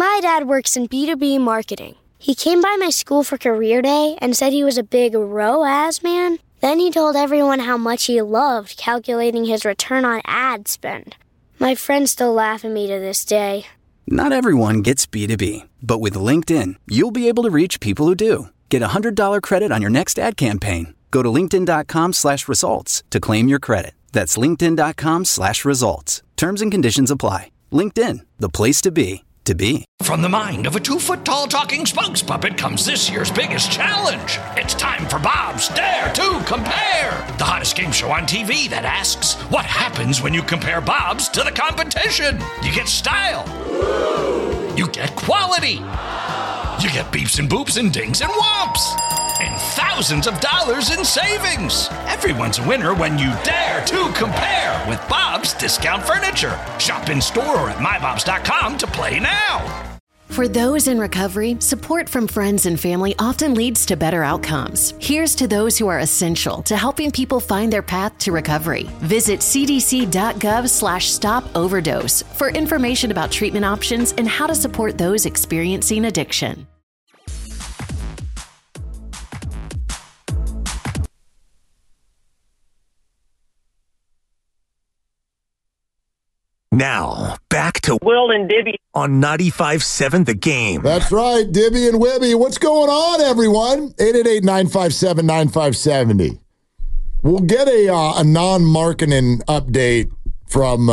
My dad works in B2B marketing. He came by my school for career day and said he was a big ROAS man. Then he told everyone how much he loved calculating his return on ad spend. My friends still laugh at me to this day. Not everyone gets B2B, but with LinkedIn, you'll be able to reach people who do. Get a $100 credit on your next ad campaign. Go to linkedin.com/results to claim your credit. That's linkedin.com/results. Terms and conditions apply. LinkedIn, the place to be. From the mind of a 2-foot-tall talking spokes puppet comes this year's biggest challenge. It's time for Bob's Dare to Compare, the hottest game show on TV that asks, what happens when you compare Bob's to the competition? You get style. You get quality. You get beeps and boops and dings and whomps. And thousands of dollars in savings. Everyone's a winner when you dare to compare with Bob's Discount Furniture. Shop in store or at mybobs.com to play now. For those in recovery, support from friends and family often leads to better outcomes. Here's to those who are essential to helping people find their path to recovery. Visit cdc.gov/stop-overdose for information about treatment options and how to support those experiencing addiction. Now, back to Will and Dibby on 95.7 The Game. That's right, Dibby and Wibby. What's going on, everyone? 888-957-9570. We'll get a non-marketing update from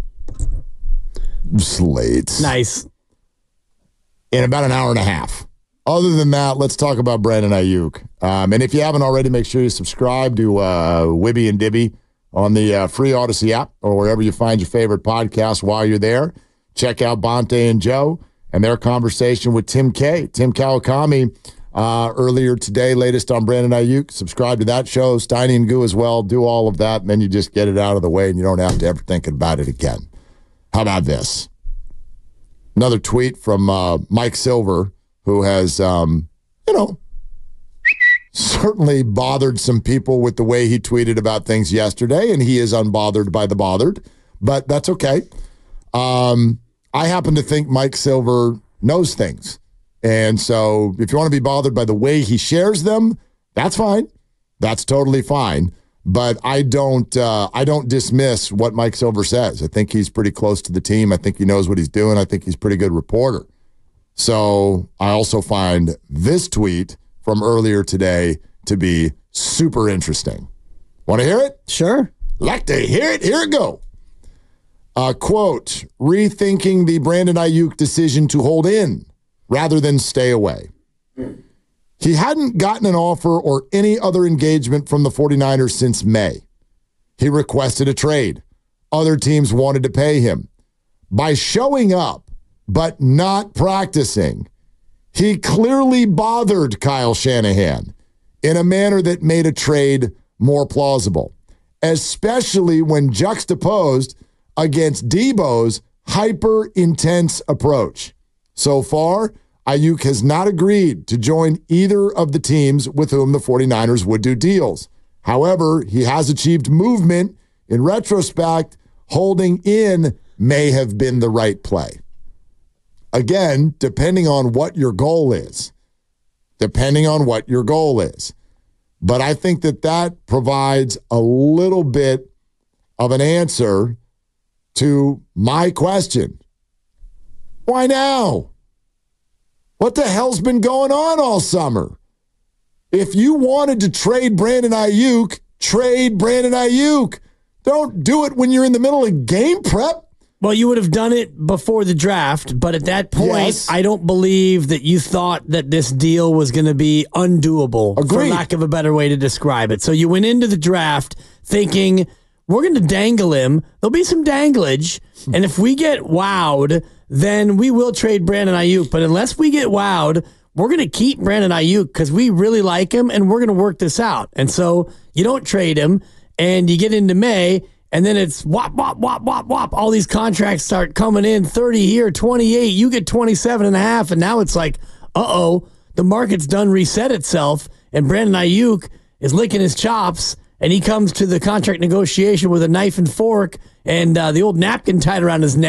Slates. Nice. In about an hour and a half. Other than that, let's talk about Brandon Ayuk. And if you haven't already, make sure you subscribe to Wibby and Dibby on the free Odyssey app or wherever you find your favorite podcast. While you're there, check out Bonte and Joe and their conversation with Tim Kawakami earlier today, latest on Brandon Ayuk. Subscribe to that show, Steiny and Goo as well. Do all of that, and then you just get it out of the way, and you don't have to ever think about it again. How about this? Another tweet from Mike Silver, who has, certainly bothered some people with the way he tweeted about things yesterday, and he is unbothered by the bothered, but that's okay. I happen to think Mike Silver knows things, and so if you want to be bothered by the way he shares them, that's fine. That's totally fine. But I don't dismiss what Mike Silver says. I think he's pretty close to the team. I think he knows what he's doing. I think he's a pretty good reporter. So I also find this tweet from earlier today to be super interesting. Want to hear it? Sure. Like to hear it? Here it go. Quote, rethinking the Brandon Ayuk decision to hold in rather than stay away. He hadn't gotten an offer or any other engagement from the 49ers since May. He requested a trade. Other teams wanted to pay him. By showing up but not practicing, he clearly bothered Kyle Shanahan in a manner that made a trade more plausible, especially when juxtaposed against Debo's hyper-intense approach. So far, Ayuk has not agreed to join either of the teams with whom the 49ers would do deals. However, he has achieved movement. In retrospect, holding in may have been the right play. Again, depending on what your goal is. But I think that provides a little bit of an answer to my question. Why now? What the hell's been going on all summer? If you wanted to trade Brandon Ayuk, trade Brandon Ayuk. Don't do it when you're in the middle of game prep. Well, you would have done it before the draft, but at that point, yes. I don't believe that you thought that this deal was going to be undoable, Agreed. For lack of a better way to describe it. So you went into the draft thinking, we're going to dangle him. There'll be some danglage, and if we get wowed, then we will trade Brandon Ayuk. But unless we get wowed, we're going to keep Brandon Ayuk because we really like him, and we're going to work this out. And so you don't trade him, and you get into May, and then it's whop, whop, whop, whop, whop. All these contracts start coming in, 30 here, 28. You get 27.5, and now it's like, the market's done reset itself, and Brandon Ayuk is licking his chops, and he comes to the contract negotiation with a knife and fork and the old napkin tied around his neck,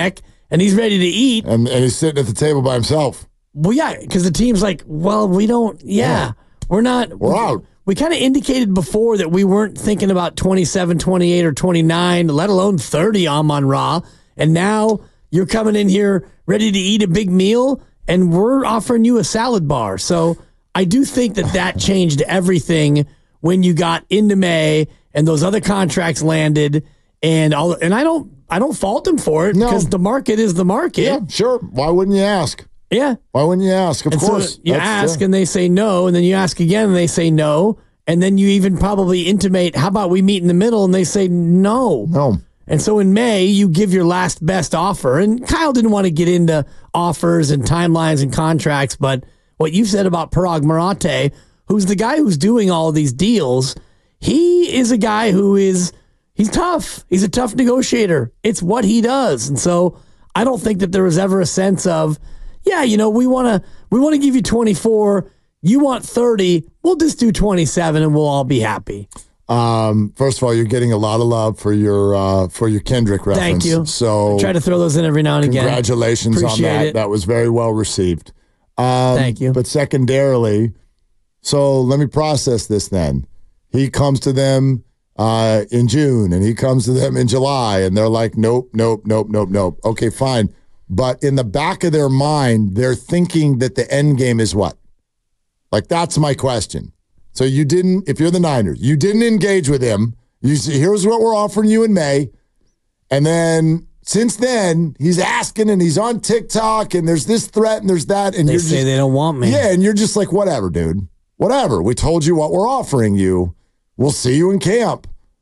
and he's ready to eat. And he's sitting at the table by himself. Well, yeah, because the team's like, well, we don't, we're not. We're out. We kind of indicated before that we weren't thinking about 27, 28, or 29, let alone 30 Amon-Ra. And now you're coming in here ready to eat a big meal, and we're offering you a salad bar. So I do think that changed everything when you got into May and those other contracts landed, and I don't fault him for it because the market is the market. Yeah, sure. Why wouldn't you ask? Yeah. Why wouldn't you ask? Of course. So you ask and they say no, and then you ask again and they say no, and then you even probably intimate, how about we meet in the middle, and they say no. No. And so in May, you give your last best offer, and Kyle didn't want to get into offers and timelines and contracts, but what you said about Parag Marate, who's the guy who's doing all of these deals, he is a guy he's tough. He's a tough negotiator. It's what he does. And so I don't think that there was ever a sense of, we want to give you 24. You want 30. We'll just do 27 and we'll all be happy. First of all, you're getting a lot of love for your Kendrick reference. Thank you. So I try to throw those in every now and again. Congratulations Appreciate on that. it. That was very well received. Thank you. But secondarily, so let me process this then. He comes to them in June, and he comes to them in July, and they're like, nope. Okay, fine. But in the back of their mind, they're thinking that the end game is what? Like, that's my question. So you didn't, if you're the Niners, you didn't engage with him. You say, here's what we're offering you in May. And then since then, he's asking and he's on TikTok and there's this threat and there's that. And they say they don't want me. Yeah, and you're just like, whatever, dude. Whatever. We told you what we're offering you. We'll see you in camp.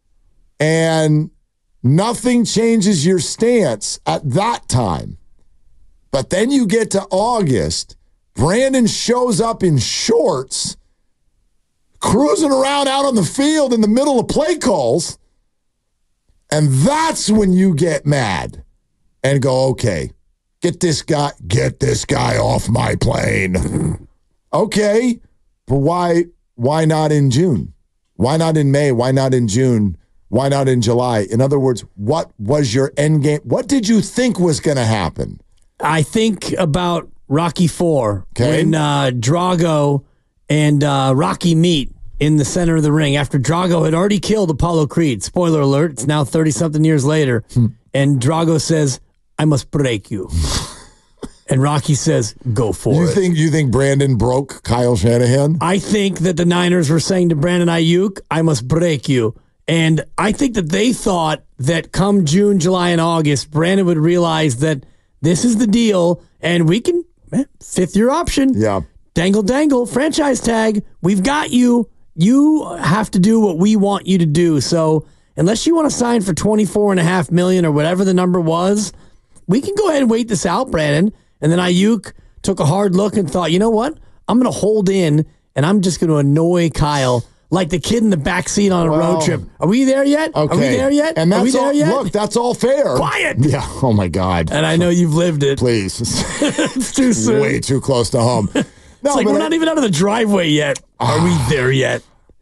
And nothing changes your stance at that time. But then you get to August, Brandon shows up in shorts, cruising around out on the field in the middle of play calls, and that's when you get mad and go, okay, get this guy off my plane. Okay, but why not in June? Why not in May? Why not in June? Why not in July? In other words, what was your end game? What did you think was going to happen? I think about Rocky IV, when Drago and Rocky meet in the center of the ring after Drago had already killed Apollo Creed. Spoiler alert, it's now 30-something years later. And Drago says, I must break you. And Rocky says, go for it. You think Brandon broke Kyle Shanahan? I think that the Niners were saying to Brandon Ayuk, I must break you. And I think that they thought that come June, July, and August, Brandon would realize that this is the deal, and we can, fifth-year option. Yeah. Dangle, franchise tag. We've got you. You have to do what we want you to do. So unless you want to sign for $24.5 million or whatever the number was, we can go ahead and wait this out, Brandon. And then Ayuk took a hard look and thought, you know what? I'm going to hold in, and I'm just going to annoy Kyle like the kid in the backseat on a road trip. Are we there yet? Okay. Are we there yet? And Are we there yet? Look, that's all fair. Quiet. Yeah. Oh, my God. And I know you've lived it. Please. It's too soon. Way too close to home. No, it's like we're not even out of the driveway yet. Are we there yet?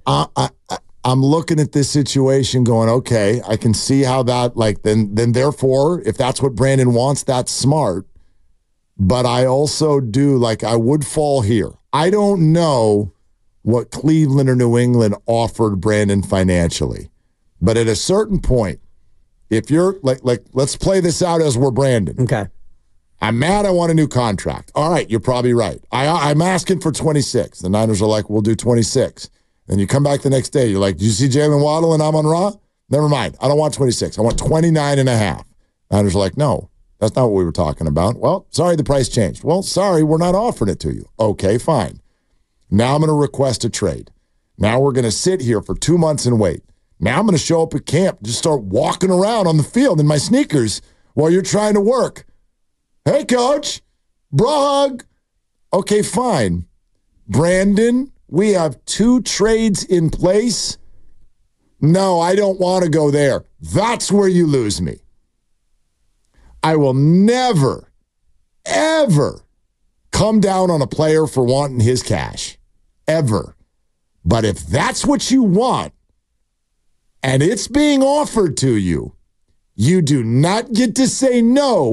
I'm looking at this situation going, okay, I can see how that, then therefore, if that's what Brandon wants, that's smart. But I also do, I would fall here. I don't know what Cleveland or New England offered Brandon financially. But at a certain point, if you're, let's play this out as we're Brandon. Okay. I'm mad I want a new contract. All right, you're probably right. I'm asking for 26. The Niners are like, we'll do 26. Then you come back the next day. You're like, did you see Jalen Waddle and Amon-Ra? Never mind. I don't want 26. I want 29.5. Niners are like, no, that's not what we were talking about. Well, sorry, the price changed. Well, sorry, we're not offering it to you. Okay, fine. Now I'm going to request a trade. Now we're going to sit here for 2 months and wait. Now I'm going to show up at camp, just start walking around on the field in my sneakers while you're trying to work. Hey, coach, bro hug. Okay, fine. Brandon, we have 2 trades in place. No, I don't want to go there. That's where you lose me. I will never, ever come down on a player for wanting his cash. Ever. But if that's what you want and it's being offered to you, you do not get to say no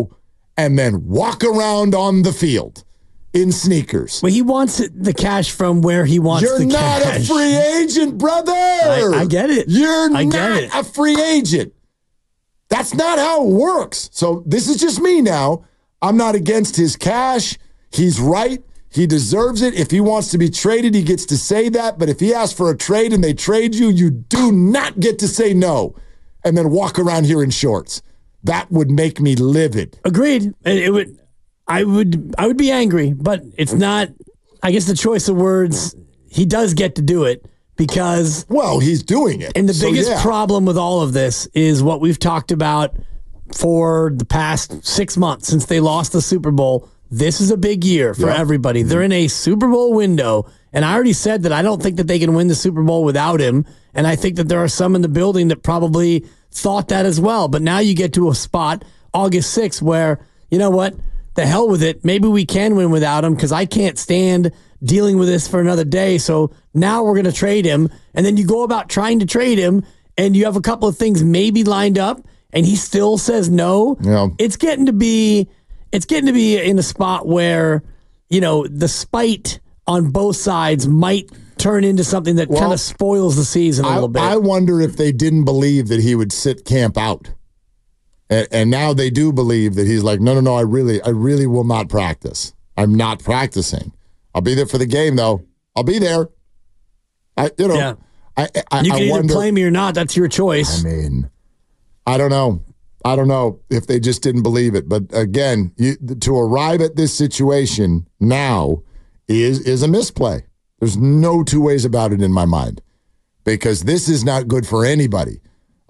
and then walk around on the field in sneakers. Well, he wants the cash from where he wants the cash. You're not a free agent, brother. I get it. You're not a free agent. That's not how it works. So this is just me now. I'm not against his cash. He's right. He deserves it. If he wants to be traded, he gets to say that. But if he asks for a trade and they trade you, you do not get to say no and then walk around here in shorts. That would make me livid. Agreed. I would be angry, but it's not, I guess the choice of words, he does get to do it because... Well, he's doing it. And the biggest problem with all of this is what we've talked about for the past 6 months since they lost the Super Bowl. This is a big year for everybody. They're in a Super Bowl window, and I already said that I don't think that they can win the Super Bowl without him, and I think that there are some in the building that probably thought that as well. But now you get to a spot, August 6th, where, you know what, the hell with it. Maybe we can win without him because I can't stand dealing with this for another day. So now we're going to trade him, and then you go about trying to trade him, and you have a couple of things maybe lined up, and he still says no. Yeah. It's getting to be in a spot where, you know, the spite on both sides might turn into something that kind of spoils the season a little bit. I wonder if they didn't believe that he would sit camp out. And now they do believe that he's like, no, I really will not practice. I'm not practicing. I'll be there for the game, though. I'll be there. You can either play me or not. That's your choice. I mean, I don't know. I don't know if they just didn't believe it. But again, to arrive at this situation now is a misplay. There's no two ways about it in my mind because this is not good for anybody.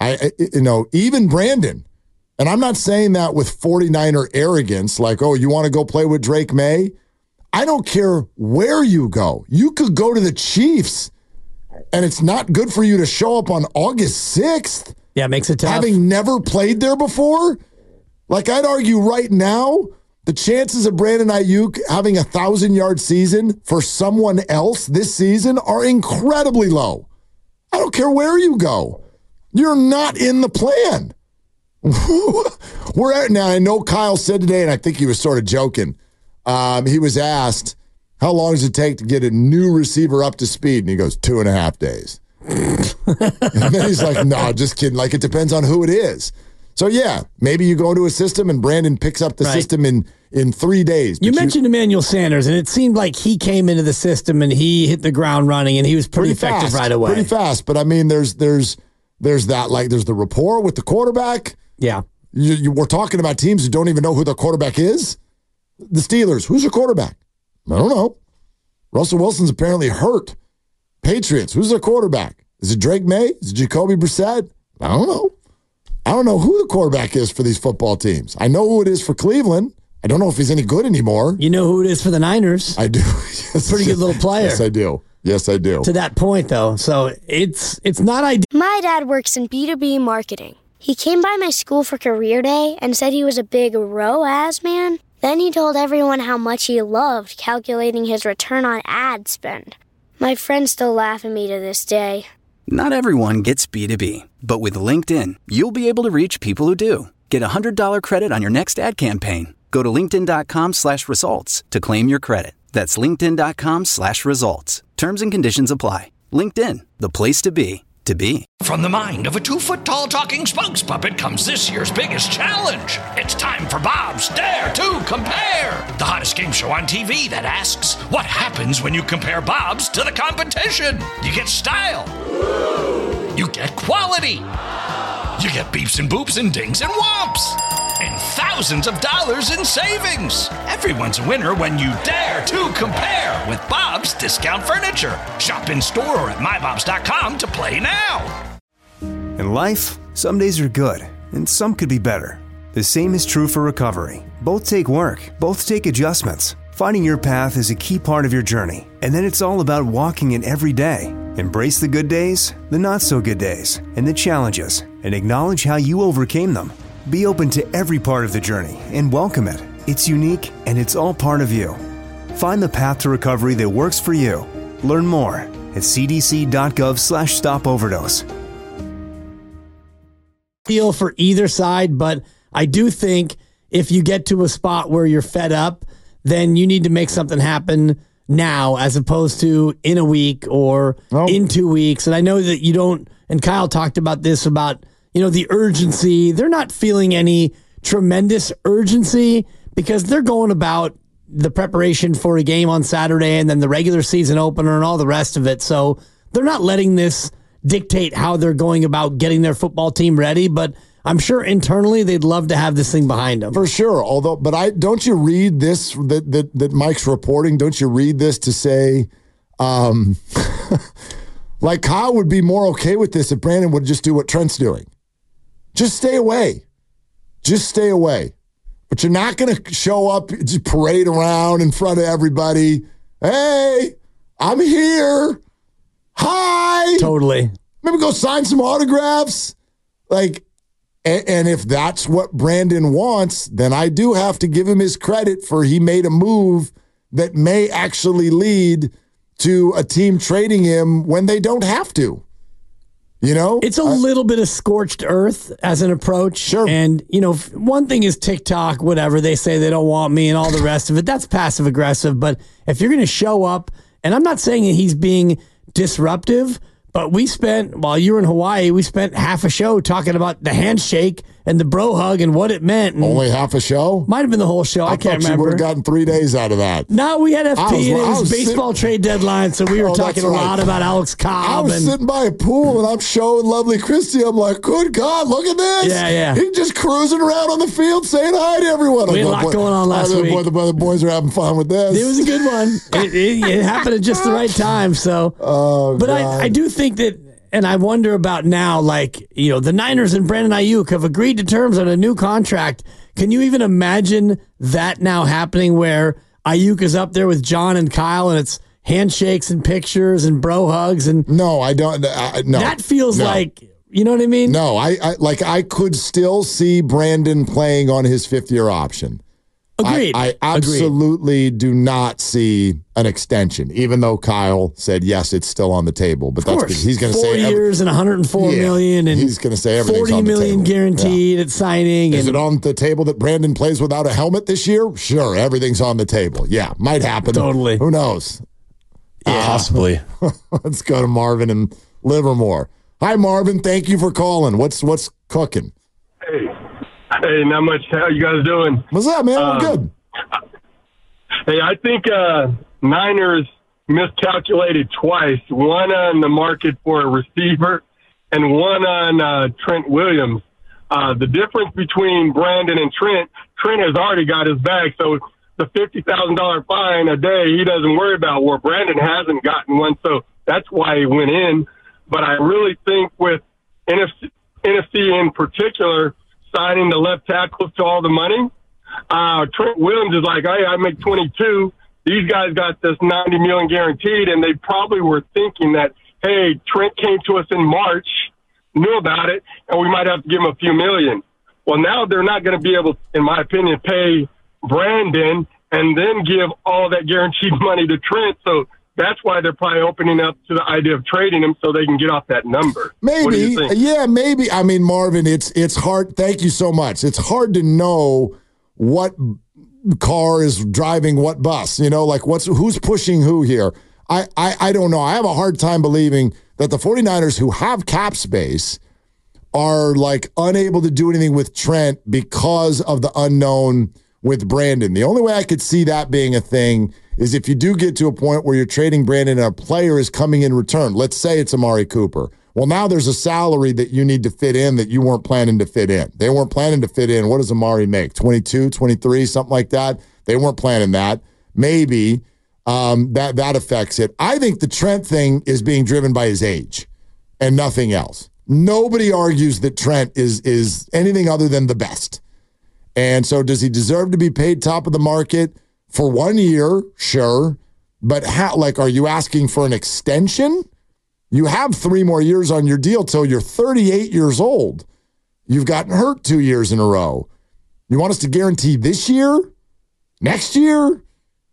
Even Brandon, and I'm not saying that with 49er arrogance, like, oh, you want to go play with Drake May? I don't care where you go. You could go to the Chiefs, and it's not good for you to show up on August 6th. Yeah, it makes it tough. Having never played there before? Like, I'd argue right now, the chances of Brandon Ayuk having a 1,000-yard season for someone else this season are incredibly low. I don't care where you go. You're not in the plan. Now, I know Kyle said today, and I think he was sort of joking. He was asked, how long does it take to get a new receiver up to speed? And he goes, 2.5 days. And then he's like, no, just kidding. Like, it depends on who it is. So, yeah, maybe you go into a system and Brandon picks up the system in 3 days. You mentioned Emmanuel Sanders, and it seemed like he came into the system and he hit the ground running, and he was pretty effective right away. Pretty fast. But, I mean, there's that, like, there's the rapport with the quarterback. Yeah. We're talking about teams who don't even know who their quarterback is. The Steelers, who's your quarterback? I don't know. Russell Wilson's apparently hurt. Patriots, who's their quarterback? Is it Drake May? Is it Jacoby Brissett? I don't know. I don't know who the quarterback is for these football teams. I know who it is for Cleveland. I don't know if he's any good anymore. You know who it is for the Niners. I do. Yes. Pretty good little player. Yes, I do. Yes, I do. To that point, though. So it's not ideal. My dad works in B2B marketing. He came by my school for career day and said he was a big ROAS man. Then he told everyone how much he loved calculating his return on ad spend. My friends still laugh at me to this day. Not everyone gets B2B, but with LinkedIn, you'll be able to reach people who do. Get a $100 credit on your next ad campaign. Go to linkedin.com/results to claim your credit. That's linkedin.com/results. Terms and conditions apply. LinkedIn, the place to be, to be. From the mind of a 2-foot-tall talking spokes puppet comes this year's biggest challenge. It's time for Bob's Dare to Compare, the hottest game show on TV that asks, what happens when you compare Bob's to the competition? You get style. You get quality. You get beeps and boops and dings and whomps. And thousands of dollars in savings. Everyone's a winner when you dare to compare with Bob's Discount Furniture. Shop in store or at mybobs.com to play now. In life, some days are good, and some could be better. The same is true for recovery. Both take work, both take adjustments. Finding your path is a key part of your journey, and then it's all about walking it every day. Embrace the good days, the not-so-good days, and the challenges, and acknowledge how you overcame them. Be open to every part of the journey and welcome it. It's unique, and it's all part of you. Find the path to recovery that works for you. Learn more at cdc.gov/stopoverdose. Feel for either side, but I do think if you get to a spot where you're fed up, then you need to make something happen now as opposed to in a week or in 2 weeks. And I know that you don't, and Kyle talked about this, about, the urgency. They're not feeling any tremendous urgency because they're going about the preparation for a game on Saturday and then the regular season opener and all the rest of it. So they're not letting this dictate how they're going about getting their football team ready, but I'm sure internally they'd love to have this thing behind them. For sure. Don't you read this that Mike's reporting? Don't you read this to say, like Kyle would be more okay with this if Brandon would just do what Trent's doing. Just stay away. Just stay away. But you're not going to show up, just parade around in front of everybody. Hey, I'm here. Hi. Totally. Maybe go sign some autographs. And if that's what Brandon wants, then I do have to give him his credit for he made a move that may actually lead to a team trading him when they don't have to. It's a little bit of scorched earth as an approach. Sure. And, one thing is TikTok, whatever. They say they don't want me and all the rest of it. That's passive aggressive. But if you're going to show up, and I'm not saying that he's being disruptive, but while you were in Hawaii, we spent half a show talking about the handshake and the bro hug and what it meant. And only half a show? Might have been the whole show. I can't remember. You would have gotten 3 days out of that. No, we had FP and it was baseball trade deadline, so we were talking a lot about Alex Cobb. I was sitting by a pool and I'm showing lovely Christy. I'm like, good God, look at this. Yeah. He's just cruising around on the field saying hi to everyone. We had a lot going on last week. The boys are having fun with this. It was a good one. It happened at just the right time. So, but I do think that. And I wonder about now, the Niners and Brandon Ayuk have agreed to terms on a new contract. Can you even imagine that now happening where Ayuk is up there with John and Kyle and it's handshakes and pictures and bro hugs? And no, I don't. No. That feels like, you know what I mean? No, I could still see Brandon playing on his 5th-year option. Agreed. I absolutely do not see an extension, even though Kyle said, yes, it's still on the table. But that's because he's going to say 4 years and $104 million and he's going to say everything's on the $40 million table. Guaranteed at signing. Is it on the table that Brandon plays without a helmet this year? Sure, everything's on the table. Yeah, might happen. Totally. Who knows? Yeah. Possibly. Let's go to Marvin in Livermore. Hi, Marvin. Thank you for calling. What's cooking? Hey, not much. How you guys doing? What's up, man? We're good. Hey, I think Niners miscalculated twice. One on the market for a receiver and one on Trent Williams. The difference between Brandon and Trent has already got his bag. So the $50,000 fine a day, he doesn't worry about, where Brandon hasn't gotten one. So that's why he went in. But I really think with NFC in particular, signing the left tackles to all the money, Trent Williams is like, hey, I make 22. These guys got this $90 million guaranteed, and they probably were thinking that, hey, Trent came to us in March, knew about it, and we might have to give him a few million. Well, now they're not going to be able, in my opinion, pay Brandon and then give all that guaranteed money to Trent. So that's why they're probably opening up to the idea of trading him so they can get off that number. Maybe. What do you think? Yeah, maybe. I mean, Marvin, it's hard. Thank you so much. It's hard to know what car is driving what bus, who's pushing who here. I don't know. I have a hard time believing that the 49ers, who have cap space, are unable to do anything with Trent because of the unknown with Brandon. The only way I could see that being a thing is if you do get to a point where you're trading Brandon and a player is coming in return. Let's say it's Amari Cooper. Well, now there's a salary that you need to fit in that you weren't planning to fit in. They weren't planning to fit in. What does Amari make? 22, 23, something like that? They weren't planning that. Maybe that affects it. I think the Trent thing is being driven by his age and nothing else. Nobody argues that Trent is anything other than the best. And so does he deserve to be paid top of the market for 1 year? Sure. But how, are you asking for an extension? You have 3 more years on your deal till you're 38 years old. You've gotten hurt 2 years in a row. You want us to guarantee this year? Next year?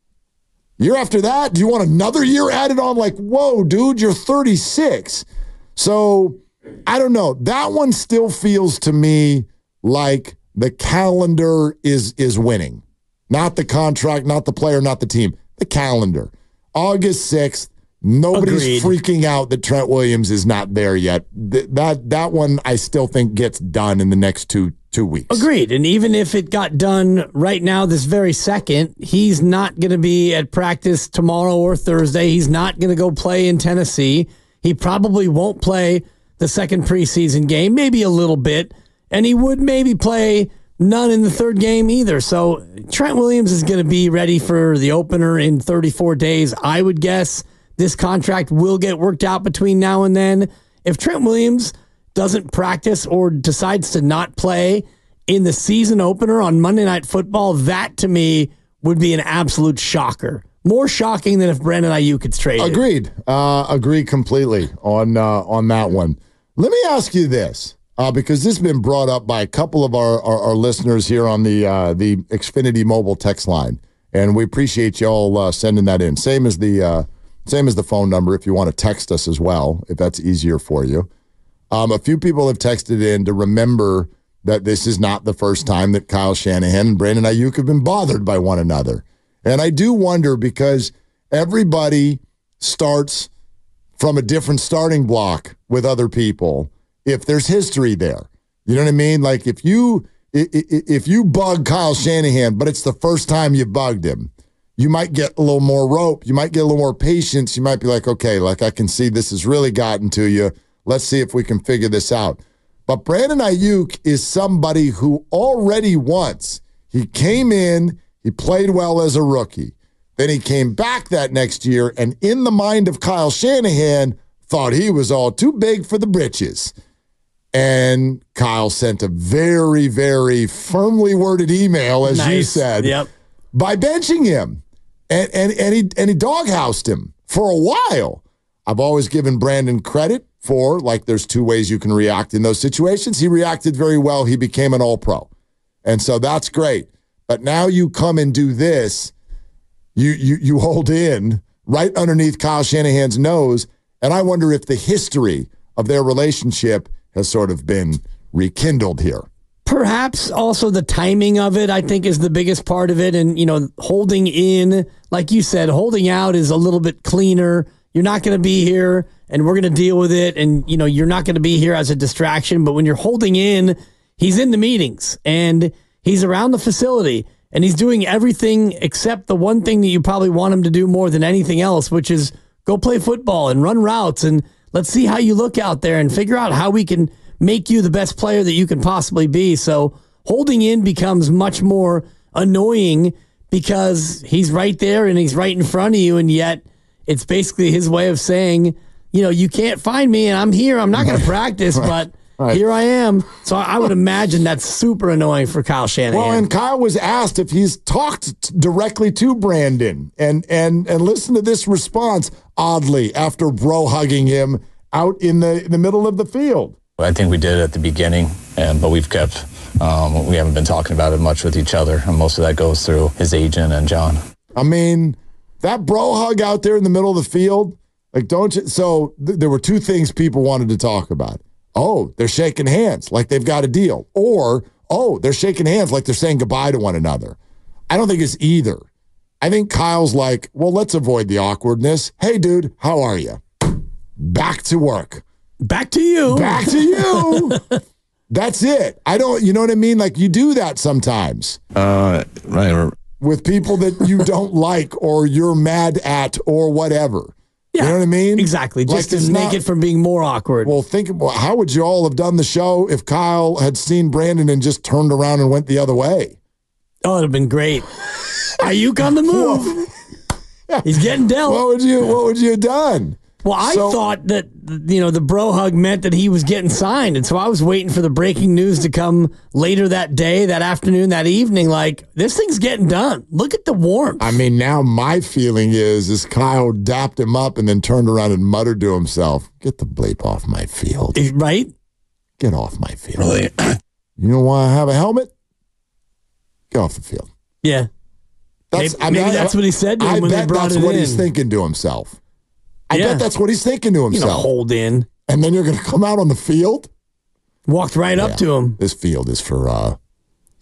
Year after that? Do you want another year added on? Whoa, dude, you're 36. So, I don't know. That one still feels to me like the calendar is winning. Not the contract, not the player, not the team. The calendar. August 6th, nobody's freaking out that Trent Williams is not there yet. That one I still think gets done in the next two weeks. Agreed. And even if it got done right now, this very second, he's not going to be at practice tomorrow or Thursday. He's not going to go play in Tennessee. He probably won't play the second preseason game, maybe a little bit. And he would maybe play none in the third game either. So Trent Williams is going to be ready for the opener in 34 days. I would guess this contract will get worked out between now and then. If Trent Williams doesn't practice or decides to not play in the season opener on Monday Night Football, that to me would be an absolute shocker. More shocking than if Brandon Ayuk gets traded. Agreed. Agree completely on that one. Let me ask you this, because this has been brought up by a couple of our listeners here on the Xfinity mobile text line, and we appreciate y'all sending that in. Same as the phone number if you want to text us as well, if that's easier for you. A few people have texted in to remember that this is not the first time that Kyle Shanahan and Brandon Ayuk have been bothered by one another. And I do wonder, because everybody starts from a different starting block with other people, if there's history there. You know what I mean? Like if you bug Kyle Shanahan, but it's the first time you bugged him, you might get a little more rope. You might get a little more patience. You might be like, okay, like I can see this has really gotten to you. Let's see if we can figure this out. But Brandon Ayuk is somebody who already once, he came in, he played well as a rookie. Then he came back that next year, and in the mind of Kyle Shanahan, thought he was all too big for the britches. And Kyle sent a very, very firmly worded email, as you said, by benching him. And he doghoused him for a while. I've always given Brandon credit for, like, there's two ways you can react in those situations. He reacted very well. He became an All-Pro. And so that's great. But now you come and do this. You hold in right underneath Kyle Shanahan's nose, and I wonder if the history of their relationship has sort of been rekindled here. Perhaps also the timing of it, I think, is the biggest part of it. And, holding in, like you said, holding out is a little bit cleaner. You're not going to be here, and we're going to deal with it. And, you're not going to be here as a distraction. But when you're holding in, he's in the meetings, and he's around the facility, and he's doing everything except the one thing that you probably want him to do more than anything else, which is go play football and run routes. And let's see how you look out there and figure out how we can make you the best player that you can possibly be. So holding in becomes much more annoying because he's right there and he's right in front of you. And yet it's basically his way of saying, you can't find me and I'm here. I'm not going to practice, but here I am. So I would imagine that's super annoying for Kyle Shanahan. Well, and Kyle was asked if he's talked directly to Brandon, and listen to this response, oddly, after bro hugging him out in the middle of the field. I think we did at the beginning, but we've kept, we haven't been talking about it much with each other, and most of that goes through his agent and John. I mean, that bro hug out there in the middle of the field, like, don't you? So there were two things people wanted to talk about. Oh, they're shaking hands like they've got a deal. Or, oh, they're shaking hands like they're saying goodbye to one another. I don't think it's either. I think Kyle's like, well, let's avoid the awkwardness. Hey, dude, how are you? Back to work. Back to you. Back to you. That's it. You know what I mean? Like, you do that sometimes. Right. With people that you don't like or you're mad at or whatever. Yeah, you know what I mean? Exactly. Just to make it from being more awkward. Well, how would you all have done the show if Kyle had seen Brandon and just turned around and went the other way? Oh, it'd have been great. Ayuk on the move. He's getting dealt. What would you have done? Well, I thought that, the bro hug meant that he was getting signed. And so I was waiting for the breaking news to come later that day, that afternoon, that evening. Like, this thing's getting done. Look at the warmth. I mean, now my feeling is Kyle dapped him up and then turned around and muttered to himself, get the bleep off my field. Right? Get off my field. Really? You don't want to have a helmet? Get off the field. Yeah. Maybe that's what he said to him when they brought it in. That's what he's thinking to himself. I bet that's what he's thinking to himself. Hold in. And then you're going to come out on the field? Walked right up to him. This field is for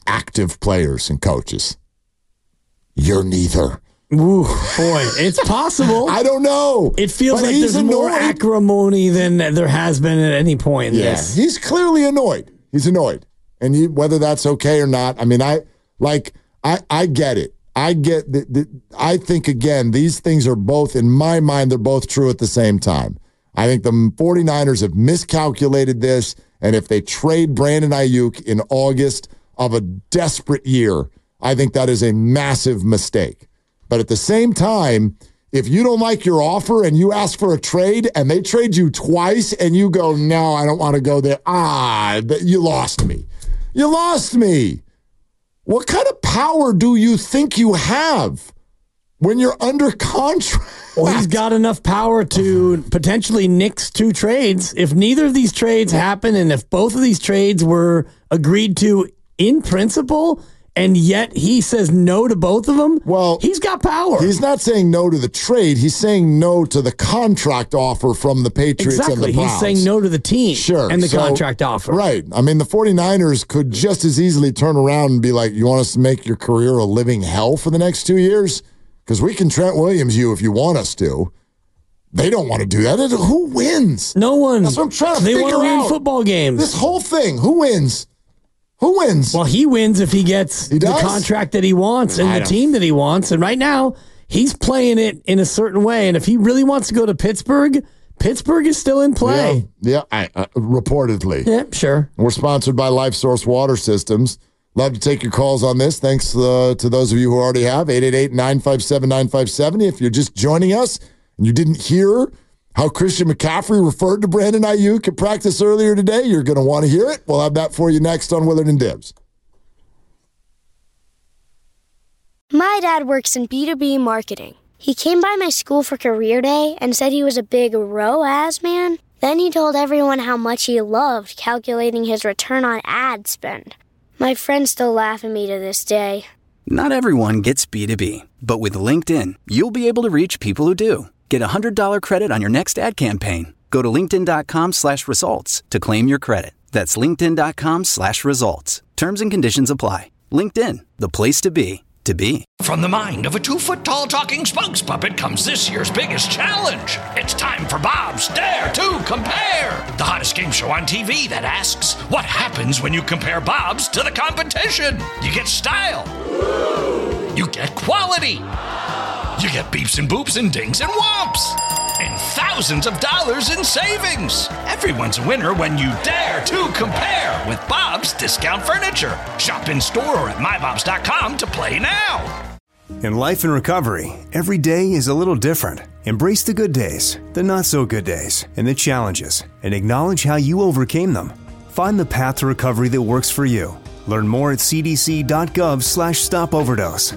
active players and coaches. You're neither. Ooh, boy, it's possible. I don't know. It feels like there's more acrimony than there has been at any point in this. He's clearly annoyed. He's annoyed. And whether that's okay or not, I mean, I get it. I get that. I think, again, these things are both, in my mind, they're both true at the same time. I think the 49ers have miscalculated this, and if they trade Brandon Ayuk in August of a desperate year, I think that is a massive mistake. But at the same time, if you don't like your offer and you ask for a trade and they trade you twice and you go, no, I don't want to go there. You lost me. You lost me. What kind of power do you think you have when you're under contract? Well, he's got enough power to potentially nix 2 trades. If neither of these trades happen and if both of these trades were agreed to in principle, and yet he says no to both of them, well, he's got power. He's not saying no to the trade. He's saying no to the contract offer from the Patriots and the Browns. He's saying no to the team and the contract offer. Right. I mean, the 49ers could just as easily turn around and be like, you want us to make your career a living hell for the next 2 years? Because we can Trent Williams you if you want us to. They don't want to do that. Who wins? No one. That's what I'm trying to figure out. They want to win football games. This whole thing, who wins? Who wins? Well, he wins if he gets the contract that he wants and the team that he wants. And right now, he's playing it in a certain way. And if he really wants to go to Pittsburgh, Pittsburgh is still in play. Yeah, reportedly. Yeah, sure. We're sponsored by LifeSource Water Systems. Love to take your calls on this. Thanks to those of you who already have. 888-957-9570. If you're just joining us and you didn't hear how Christian McCaffrey referred to Brandon Ayuk at practice earlier today, you're going to want to hear it. We'll have that for you next on Willard and Dibs. My dad works in B2B marketing. He came by my school for career day and said he was a big ROAS man. Then he told everyone how much he loved calculating his return on ad spend. My friends still laugh at me to this day. Not everyone gets B2B, but with LinkedIn, you'll be able to reach people who do. Get a $100 credit on your next ad campaign. Go to linkedin.com/results to claim your credit. That's linkedin.com/results. Terms and conditions apply. LinkedIn, the place to be. From the mind of a 2-foot-tall talking spokes puppet comes this year's biggest challenge. It's time for Bob's Dare to Compare, the hottest game show on TV that asks, what happens when you compare Bob's to the competition? You get style. You get quality. You get beeps and boops and dings and whomps. And thousands of dollars in savings. Everyone's a winner when you dare to compare with Bob's Discount Furniture. Shop in store or at mybobs.com to play now. In life and recovery, every day is a little different. Embrace the good days, the not so good days, and the challenges, and acknowledge how you overcame them. Find the path to recovery that works for you. Learn more at cdc.gov/stopoverdose.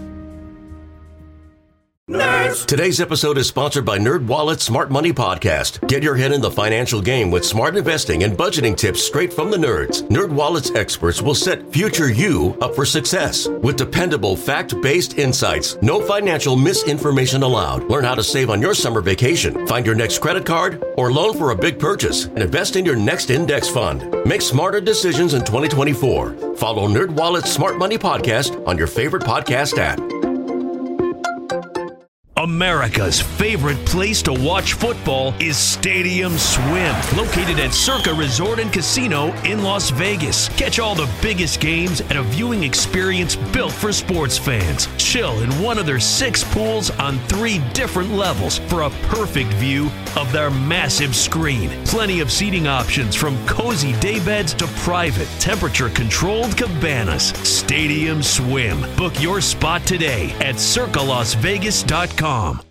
Nerds! Today's episode is sponsored by NerdWallet's Smart Money Podcast. Get your head in the financial game with smart investing and budgeting tips straight from the nerds. NerdWallet's experts will set future you up for success. With dependable, fact-based insights, no financial misinformation allowed. Learn how to save on your summer vacation, find your next credit card, or loan for a big purchase, and invest in your next index fund. Make smarter decisions in 2024. Follow NerdWallet's Smart Money Podcast on your favorite podcast app. America's favorite place to watch football is Stadium Swim, located at Circa Resort and Casino in Las Vegas. Catch all the biggest games at a viewing experience built for sports fans. Chill in one of their 6 pools on 3 different levels for a perfect view of their massive screen. Plenty of seating options from cozy daybeds to private, temperature-controlled cabanas. Stadium Swim. Book your spot today at circalasvegas.com.